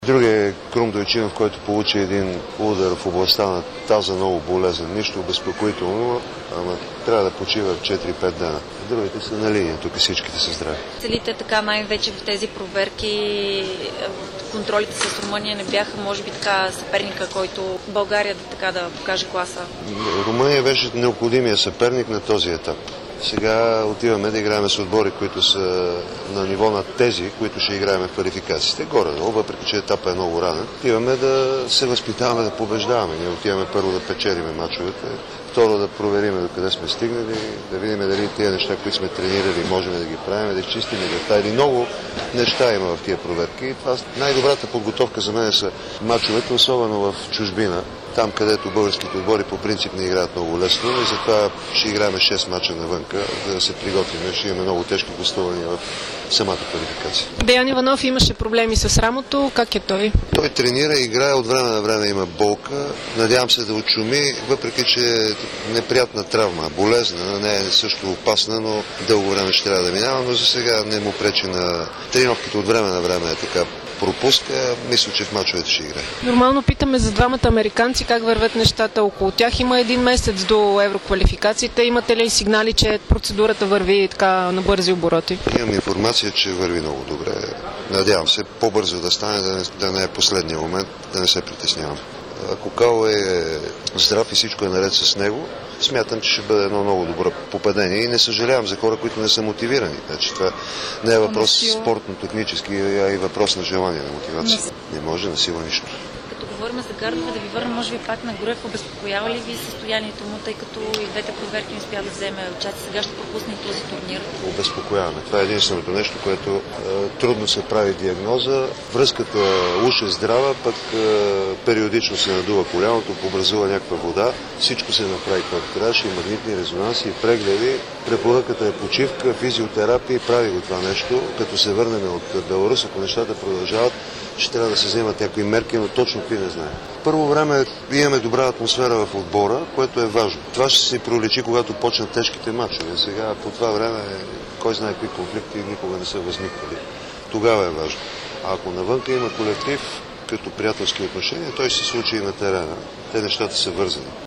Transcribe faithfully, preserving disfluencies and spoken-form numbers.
Другия Крум Дойчинов, който получи един удар в областта на таза, много болезен. Нищо обезпокоително, ама трябва да почива четири-пет дена. Другите са на линия, тук всичките са здрави. Целите така най-вече в тези проверки, контролите с Румъния не бяха, може би така, съперника, който България да, така, да покаже класа? Румъния беше необходимия съперник на този етап. Сега отиваме да играем с отбори, които са на ниво на тези, които ще играем в квалификациите. Горе-долу, въпреки че етапът е много ранен. Отиваме да се възпитаваме, да побеждаваме. Ние отиваме първо да печелиме мачовете, второ да проверим докъде сме стигнали, да видим дали тези неща, които сме тренирали, можем да ги правим, да изчистим грата. Или много неща има в тия проверки. И това най-добрата подготовка за мен са мачовете, особено в чужбина. Там, където българските отбори по принцип не играят много лесно, и затова ще играем шест мача навънка, за да се приготвим. Ще имаме много тежки гостувания в самата квалификация. Деян Иванов имаше проблеми с рамото. Как е той? Той тренира, играе, от време на време има болка. Надявам се да отшуми, въпреки че е неприятна травма, болезна, не е също опасна, но дълго време ще трябва да минава, но за сега не му пречи на тренировките, от време на време е така пропуска, мисля, че в мачовете ще играе. Нормално питаме за двамата американци как вървят нещата около тях. Има един месец до евроквалификациите. Имате ли сигнали, че процедурата върви така на бързи обороти? Имам информация, че върви много добре. Надявам се по-бързо да стане, да не, да не е последния момент, да не се притеснявам. Ако Као е здрав и всичко е наред с него, смятам, че ще бъде едно много добро попадение и не съжалявам за хора, които не са мотивирани. Значи, това не е въпрос спортно-технически, а и въпрос на желание, на мотивация. Не може на сила нищо. Като говорим за Гардове, да ви върна може би пак на Груев, обезпокоява ли ви състоянието му, тъй като и двете проверки не успя да вземе участие, сега ще пропусне този турнир? Обезпокояваме. Това е единственото нещо, което е, трудно се прави диагноза. Връзката уж е здрава, пък е, периодично се надува коляното, образува някаква вода. Всичко се направи както трябваше, и магнитни резонанси, и прегледи. Препоръката е почивка, физиотерапия, прави го това нещо. Като се върнем от Беларус, ако нещата продължават, ще трябва да се вземат някои мерки, но точно ти не знае. Първо време имаме добра атмосфера в отбора, което е важно. Това ще се проличи, когато почнат тежките мачове. Сега по това време, кой знае какви конфликти никога не са възниквали. Тогава е важно. А ако навънка има колектив, като приятелски отношения, той се случи и на терена. Те нещата са вързани.